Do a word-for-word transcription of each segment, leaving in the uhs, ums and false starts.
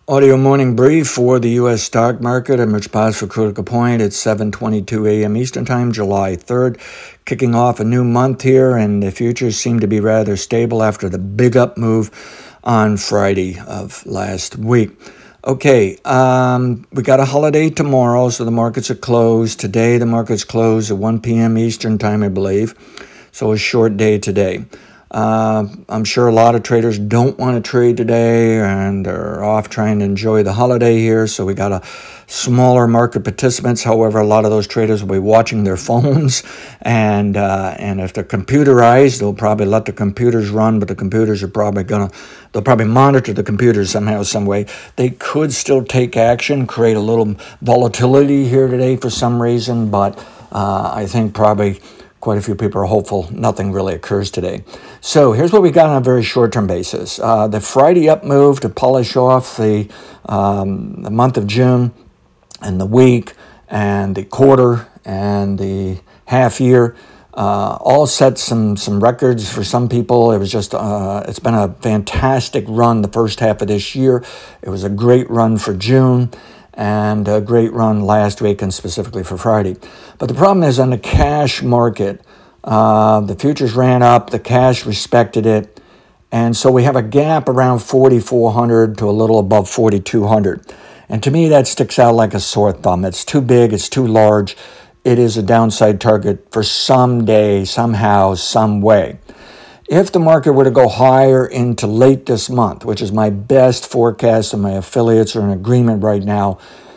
Audio morning brief for the U S stock market. I'm Rich Paz for Critical Point. It's seven twenty-two a.m. Eastern Time, July third, kicking off a new month here, and the futures seem to be rather stable after the big up move on Friday of last week. Okay, um, we got a holiday tomorrow, so the markets are closed. Today, the markets close at one p.m. Eastern Time, I believe, so a short day today. Uh, I'm sure a lot of traders don't want to trade today and are off trying to enjoy the holiday here. So we got a smaller market participants. However, a lot of those traders will be watching their phones, and uh, and if they're computerized, they'll probably let the computers run. But the computers are probably gonna they'll probably monitor the computers somehow, some way. They could still take action, create a little volatility here today for some reason, but uh, I think probably quite a few people are hopeful nothing really occurs today. So here's what we got on a very short-term basis. Uh, the Friday up move to polish off the, um, the month of June and the week and the quarter and the half year uh, all set some some records for some people. It was just uh, it's been a fantastic run the first half of this year. It was a great run for June and a great run last week and specifically for Friday. But the problem is on the cash market, uh, the futures ran up, the cash respected it, and so we have a gap around forty-four hundred to a little above forty-two hundred. And to me, that sticks out like a sore thumb. It's too big, it's too large. It is a downside target for some day, somehow, some way. If the market were to go higher into late this month, which is my best forecast and my affiliates are in agreement right now,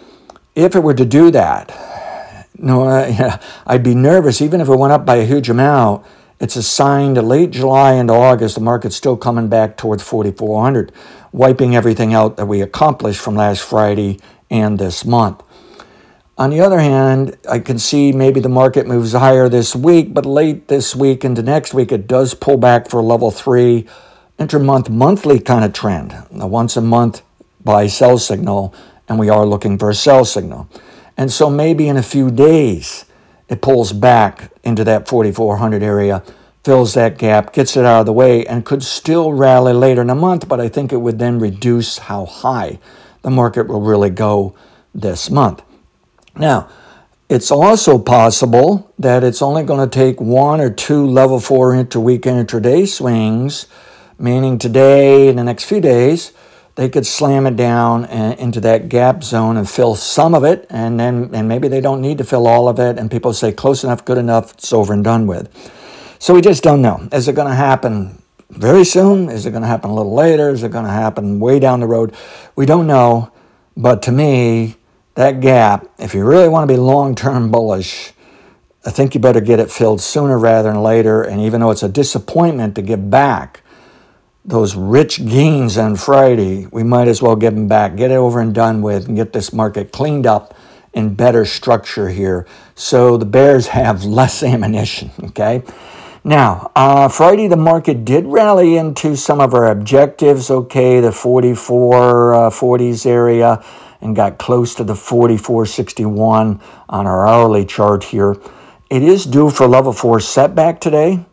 if it were to do that, no, uh, yeah, I'd be nervous. Even if it went up by a huge amount, it's a sign that late July into August, the market's still coming back towards forty-four hundred, wiping everything out that we accomplished from last Friday and this month. On the other hand, I can see maybe the market moves higher this week, but late this week into next week, it does pull back for a level three intermonth monthly kind of trend, a once a month buy sell signal, and we are looking for a sell signal. And so maybe in a few days, it pulls back into that forty-four hundred area, fills that gap, gets it out of the way, and could still rally later in the month, but I think it would then reduce how high the market will really go this month. Now, it's also possible that it's only going to take one or two level four inter-week and intraday swings, meaning today and the next few days, they could slam it down and into that gap zone and fill some of it, and then and maybe they don't need to fill all of it, and people say close enough, good enough, it's over and done with. So we just don't know. Is it going to happen very soon? Is it going to happen a little later? Is it going to happen way down the road? We don't know, but to me, that gap, if you really want to be long-term bullish, I think you better get it filled sooner rather than later. And even though it's a disappointment to give back those rich gains on Friday, we might as well give them back, get it over and done with, and get this market cleaned up in better structure here so the bears have less ammunition, okay? Now, uh, Friday, the market did rally into some of our objectives, okay, the forty-four uh, forties area, and got close to the forty-four sixty-one on our hourly chart here. It is due for level four setback today,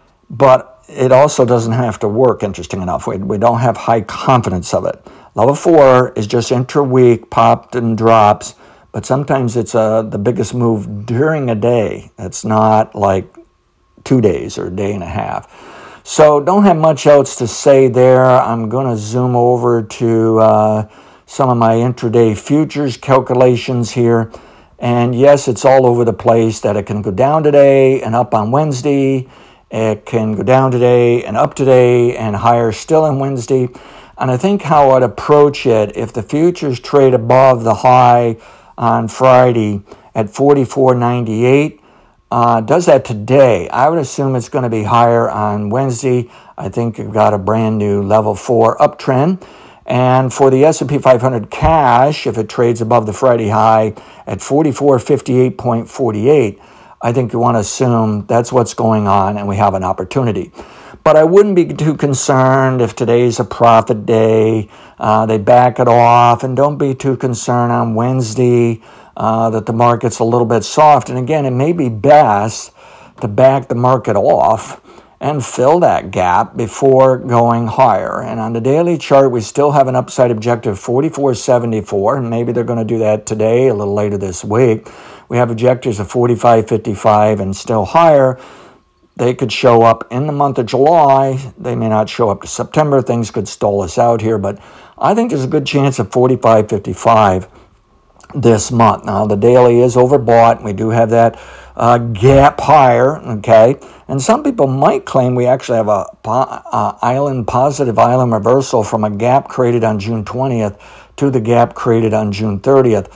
but it also doesn't have to work, interesting enough. We, we don't have high confidence of it. Level four is just intra-week, popped and drops, but sometimes it's uh, the biggest move during a day. It's not like two days or a day and a half. So don't have much else to say there. I'm going to zoom over to Uh, some of my intraday futures calculations here. And yes, it's all over the place that it can go down today and up on Wednesday. It can go down today and up today and higher still on Wednesday. And I think how I'd approach it, if the futures trade above the high on Friday at forty-four ninety-eight, uh, does that today, I would assume it's going to be higher on Wednesday. I think you've got a brand new level four uptrend. And for the S and P five hundred cash, if it trades above the Friday high at forty-four fifty-eight point four eight, I think you want to assume that's what's going on and we have an opportunity. But I wouldn't be too concerned if today's a profit day, uh, they back it off, and don't be too concerned on Wednesday uh, that the market's a little bit soft. And again, it may be best to back the market off and fill that gap before going higher. And on the daily chart, we still have an upside objective forty-four seventy-four, and maybe they're going to do that today, a little later this week. We have objectives of forty-five fifty-five and still higher. They could show up in the month of July. They may not show up to September. Things could stall us out here, but I think there's a good chance of forty-five fifty-five this month. Now, the daily is overbought. We do have that uh, gap higher, okay? And some people might claim we actually have a uh, island positive island reversal from a gap created on June twentieth to the gap created on June thirtieth.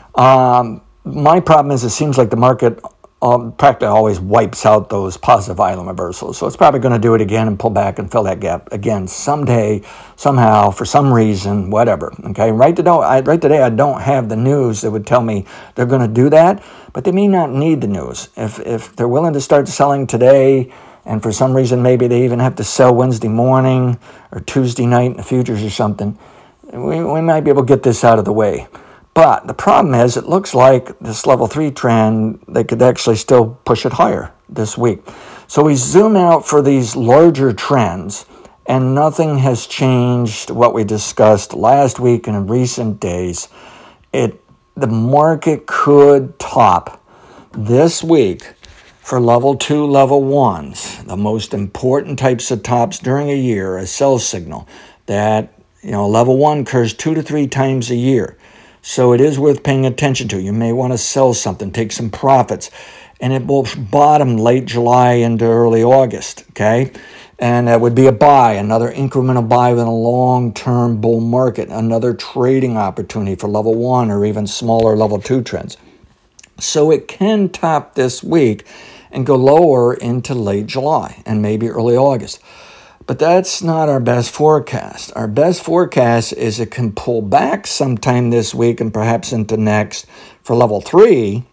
Um, my problem is it seems like the market um, practically always wipes out those positive island reversals. So it's probably going to do it again and pull back and fill that gap again someday, somehow, for some reason, whatever. Okay, right today, I, right today I don't have the news that would tell me they're going to do that, but they may not need the news. If if they're willing to start selling today, and for some reason maybe they even have to sell Wednesday morning or Tuesday night in the futures or something, we, we might be able to get this out of the way. But the problem is, it looks like this level three trend, they could actually still push it higher this week. So we zoom out for these larger trends, and nothing has changed what we discussed last week and in recent days. It the market could top this week for level two, level ones, the most important types of tops during a year, a sell signal that, you know, level one occurs two to three times a year. So it is worth paying attention to. You may want to sell something, take some profits, and it will bottom late July into early August, okay? And that would be a buy, another incremental buy within a long-term bull market, another trading opportunity for level one or even smaller level two trends. So it can top this week and go lower into late July and maybe early August. But that's not our best forecast. Our best forecast is it can pull back sometime this week and perhaps into next for level three.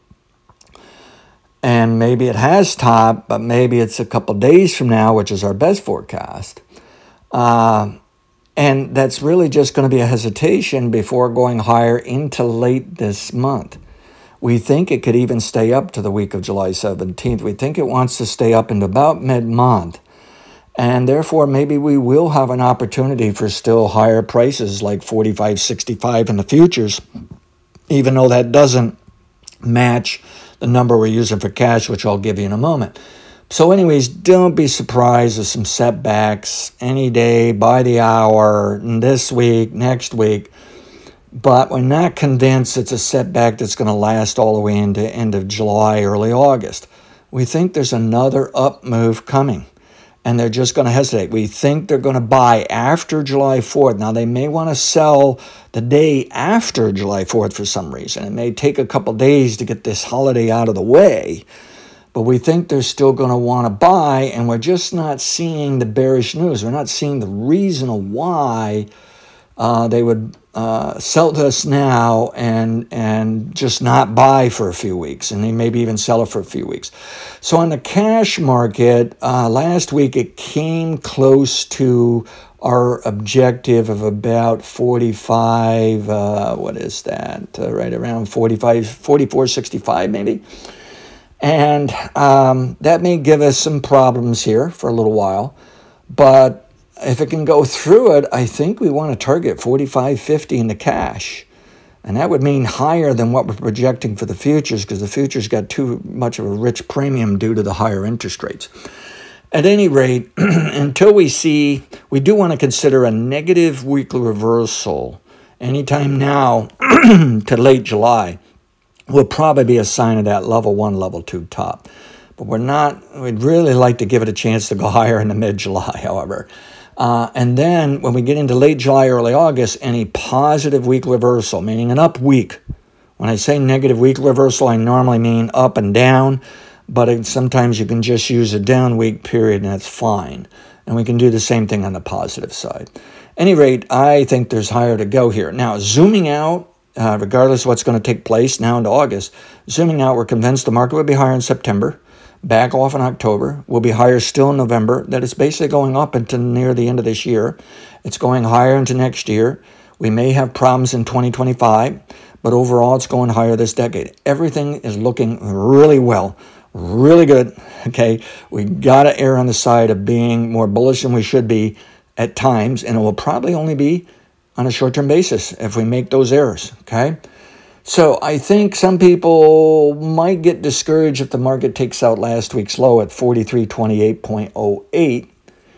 And maybe it has topped, but maybe it's a couple days from now, which is our best forecast. Uh, and that's really just going to be a hesitation before going higher into late this month. We think it could even stay up to the week of July seventeenth. We think it wants to stay up into about mid-month. And therefore, maybe we will have an opportunity for still higher prices like forty-five sixty-five in the futures, even though that doesn't match the number we're using for cash, which I'll give you in a moment. So anyways, don't be surprised with some setbacks any day, by the hour, this week, next week. But we're not convinced it's a setback that's going to last all the way into end of July, early August. We think there's another up move coming. And they're just going to hesitate. We think they're going to buy after July fourth. Now, they may want to sell the day after July fourth for some reason. It may take a couple days to get this holiday out of the way. But we think they're still going to want to buy, and we're just not seeing the bearish news. We're not seeing the reason why uh, they would uh, sell to us now and and just not buy for a few weeks, and they maybe even sell it for a few weeks. So on the cash market, uh, last week it came close to our objective of about forty-five, uh, what is that, uh, right around forty-five, forty-four sixty-five maybe. And um, that may give us some problems here for a little while, but if it can go through it, I think we want to target forty-five fifty in the cash. And that would mean higher than what we're projecting for the futures, because the futures got too much of a rich premium due to the higher interest rates. At any rate, until we see, we do want to consider a negative weekly reversal anytime now to late July will probably be a sign of that level one, level two top. But we're not, we'd really like to give it a chance to go higher in the mid-July, however. Uh, and then when we get into late July, early August, any positive week reversal, meaning an up week. When I say negative week reversal, I normally mean up and down, but it, sometimes you can just use a down week period and that's fine. And we can do the same thing on the positive side. At any rate, I think there's higher to go here. Now, zooming out, uh, regardless of what's going to take place now into August, zooming out, we're convinced the market will be higher in September. Back off in October, will be higher still in November, that it's basically going up until near the end of this year. It's going higher into next year. We may have problems in twenty twenty-five, but overall it's going higher this decade. Everything is looking really well. really good. Okay, we got to err on the side of being more bullish than we should be at times, and it will probably only be on a short-term basis if we make those errors. Okay, so I think some people might get discouraged if the market takes out last week's low at forty-three twenty-eight point oh eight.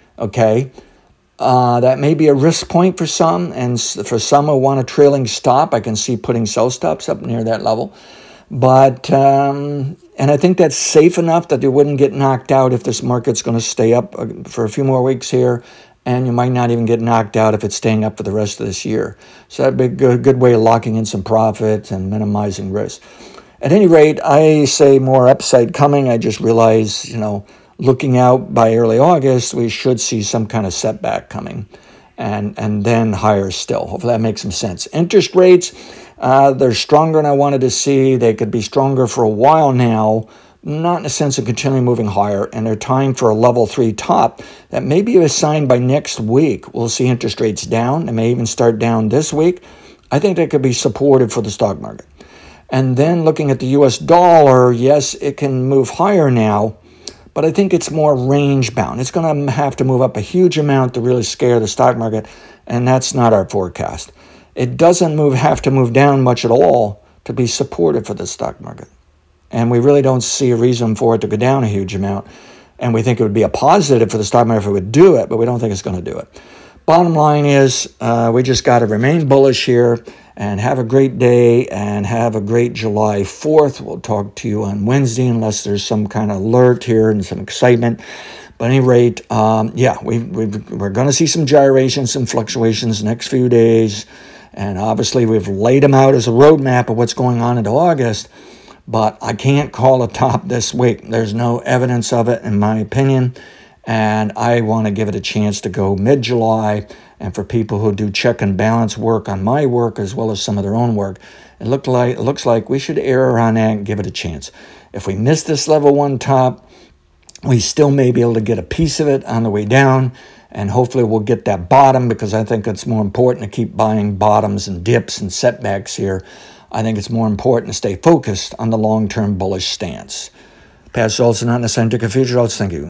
Okay, uh, that may be a risk point for some, and for some who want a trailing stop, I can see putting sell stops up near that level. But, um, and I think that's safe enough that they wouldn't get knocked out if this market's going to stay up for a few more weeks here, and you might not even get knocked out if it's staying up for the rest of this year. So that'd be a good, good way of locking in some profit and minimizing risk. At any rate, I say more upside coming. I just realize, you know, looking out by early August, we should see some kind of setback coming, and, and then higher still. Hopefully that makes some sense. Interest rates, Uh, they're stronger than I wanted to see. They could be stronger for a while now, not in the sense of continually moving higher, and they're time for a level three top. That may be a sign by next week we'll see interest rates down. They may even start down this week. I think that could be supportive for the stock market. And then looking at the U S dollar, yes, it can move higher now, but I think it's more range bound. It's going to have to move up a huge amount to really scare the stock market, and that's not our forecast. It doesn't move have to move down much at all to be supportive for the stock market. And we really don't see a reason for it to go down a huge amount. And we think it would be a positive for the stock market if it would do it, but we don't think it's going to do it. Bottom line is uh, we just got to remain bullish here and have a great day and have a great July fourth. We'll talk to you on Wednesday unless there's some kind of alert here and some excitement. But at any rate, um, yeah, we we're going to see some gyrations, some fluctuations the next few days. And obviously, we've laid them out as a roadmap of what's going on into August, but I can't call a top this week. There's no evidence of it, in my opinion, and I want to give it a chance to go mid-July. And for people who do check and balance work on my work as well as some of their own work, it, look like, it looks like we should err on that and give it a chance. If we miss this level one top, we still may be able to get a piece of it on the way down. And hopefully we'll get that bottom, because I think it's more important to keep buying bottoms and dips and setbacks here. I think it's more important to stay focused on the long-term bullish stance. Past results are not in the scientific future results. Thank you.